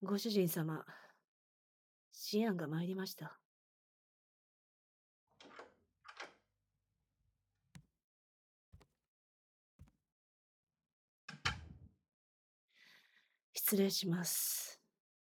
ご主人様、思案が参りました。失礼します。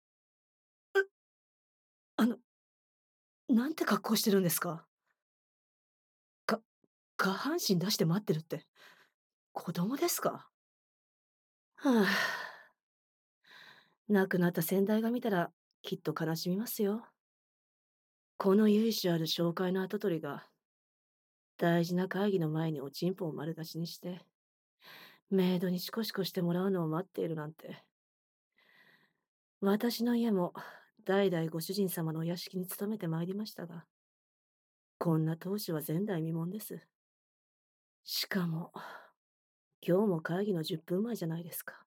あの、なんて格好してるんですか？か下半身出して待ってるって、子供ですか？はあ、亡くなった先代が見たら、きっと悲しみますよ。この由緒ある紹介の跡取りが、大事な会議の前におちんぽを丸出しにして、メイドにシコシコしてもらうのを待っているなんて。私の家も、代々ご主人様のお屋敷に勤めてまいりましたが、こんな当主は前代未聞です。しかも、今日も会議の10分前じゃないですか。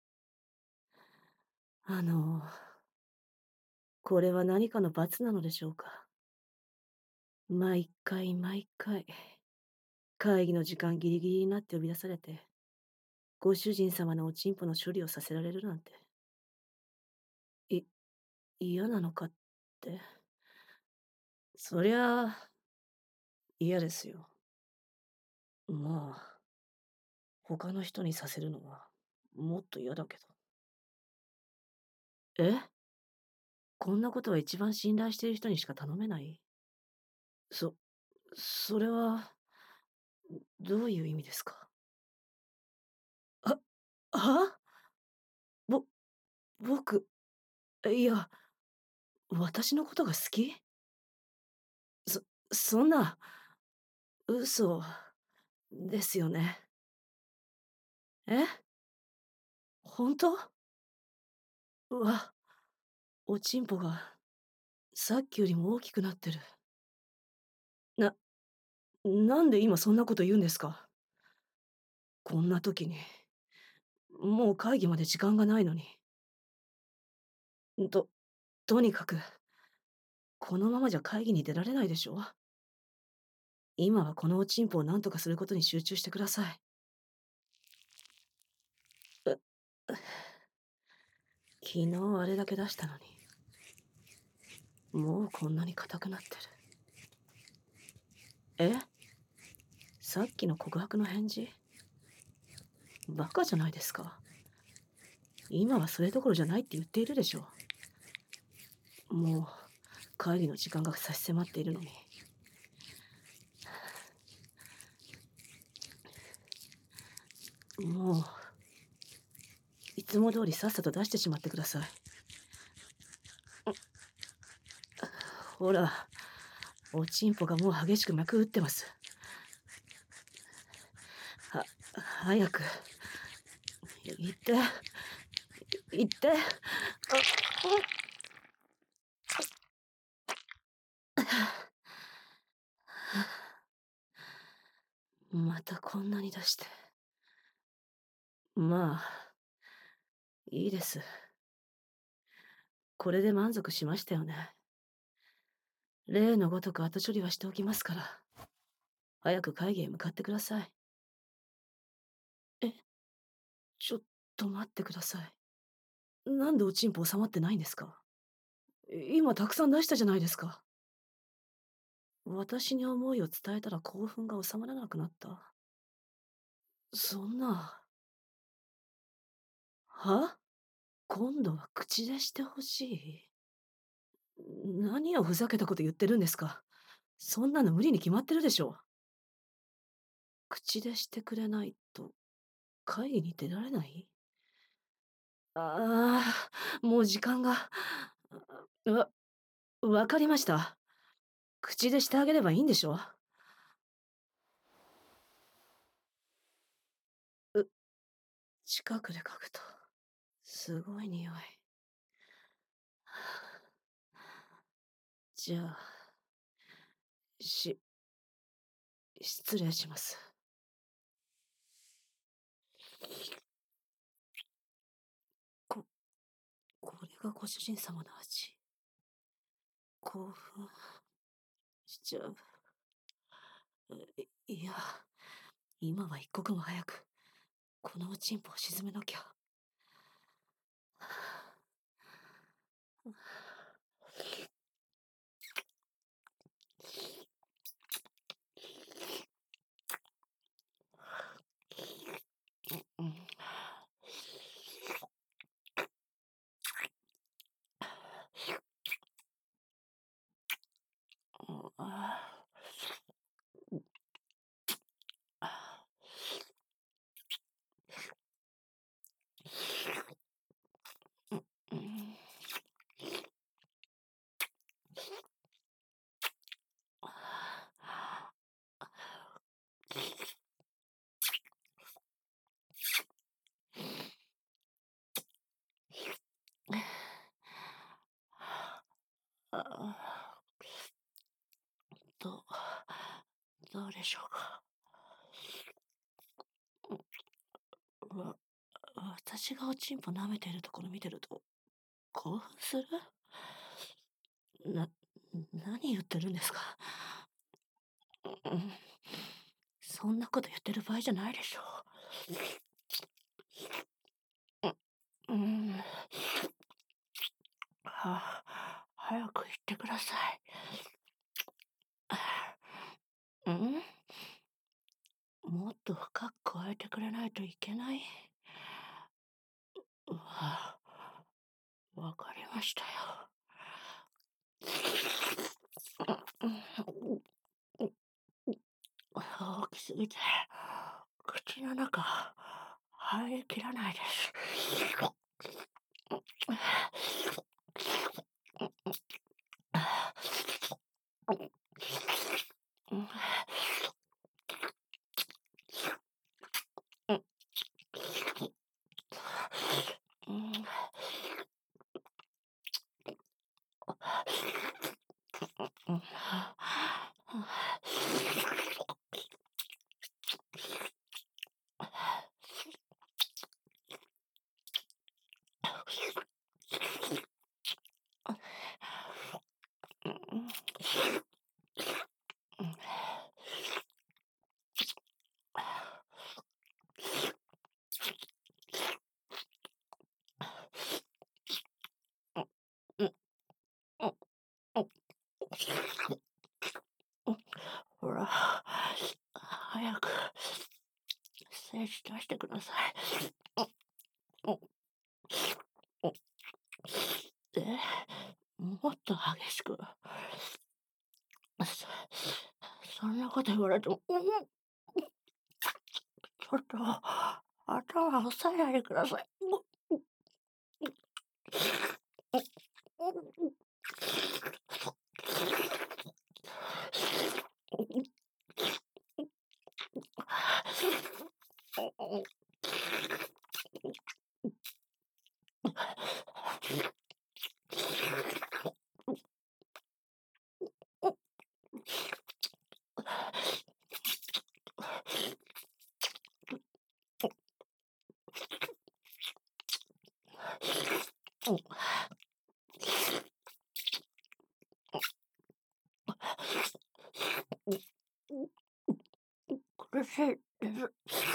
あの、これは何かの罰なのでしょうか。毎回毎回、会議の時間ギリギリになって呼び出されて、ご主人様のおちんぽの処理をさせられるなんて、い、嫌なのかって。そりゃあ、嫌ですよ。まあ、他の人にさせるのは、もっと嫌だけど。え、こんなことは一番信頼している人にしか頼めない？そ、それは、どういう意味ですか？はは？ぼ僕、いや、私のことが好き？そそんな、嘘ですよね。え？ほんと？うわ、おちんぽがさっきよりも大きくなってる。ななんで今そんなこと言うんですか？こんな時に。もう会議まで時間がないのに。とにかく、このままじゃ会議に出られないでしょ？今はこのおちんぽを何とかすることに集中してください。う昨日あれだけ出したのに、もうこんなに硬くなってる。え？さっきの告白の返事？バカじゃないですか。今はそれどころじゃないって言っているでしょ。もう、会議の時間が差し迫っているのに。もう、いつも通りさっさと出してしまってください。ほら、おちんぽがもう激しく脈打ってます。早く、行って、行って。またこんなに出して。まあ、いいです。これで満足しましたよね。例のごとく後処理はしておきますから、早く会議へ向かってください。え、ちょっと待ってください。なんでおちんぽ収まってないんですか？今たくさん出したじゃないですか。私に思いを伝えたら興奮が収まらなくなった。そんな。は？今度は口でしてほしい？何をふざけたこと言ってるんですか。そんなの無理に決まってるでしょ。口でしてくれないと会議に出られない？ああ、もう時間が。わわかりました。口でしてあげればいいんでしょ？う近くで嗅ぐと、すごい匂い。じゃあ、し失礼します。ここれがご主人様の味。興奮しちゃう。いや、今は一刻も早く、このおちんぽを沈めなきゃ。 でしょうか。わ私がおちんぽ舐めてるところ見てると興奮する？な何言ってるんですか？うん、そんなこと言ってる場合じゃないでしょう。うん、早く言ってください。うん、もっと深く加えてくれないといけない。わわかりましたよ。大きすぎて、口の中、入りきらないです。ほら、早く、精子出してください。で、もっと激しく。そんなこと言われても、ちょっと、頭押さえないでください。苦しいです。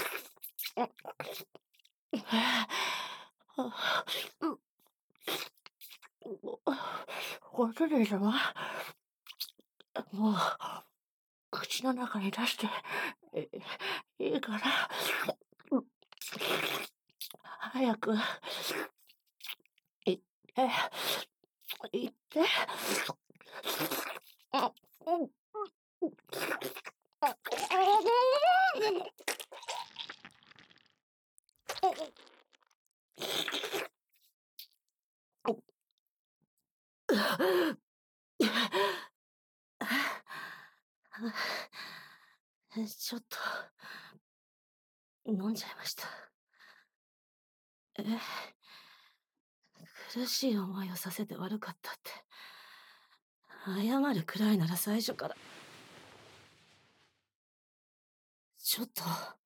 ご主人様、もう、口の中に出して、えいいから、早く、行って、行って。ちょっと、飲んじゃいました。苦しい思いをさせて悪かったって。謝るくらいなら最初から。ちょっと、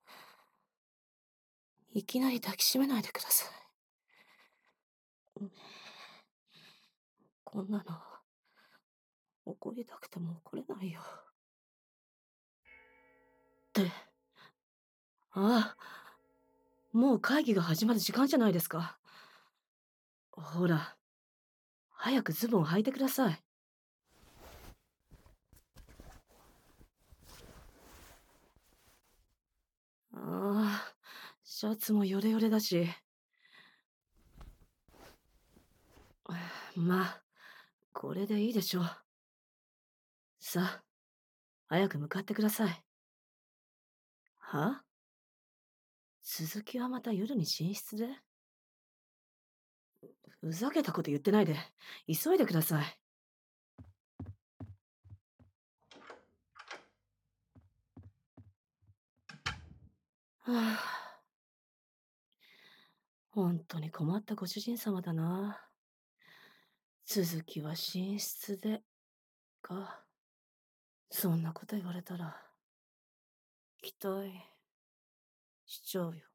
いきなり抱きしめないでください。こんなの、怒りたくても怒れないよ。って、ああ、もう会議が始まる時間じゃないですか。ほら、早くズボン履いてください。ああ、シャツもヨレヨレだし。まあ、これでいいでしょう。さあ、早く向かってください。は？続きはまた夜に寝室で？ふざけたこと言ってないで、急いでください。はあ、ほんとに困ったご主人様だな。続きは寝室で、か。そんなこと言われたら。 期待しちゃうよ。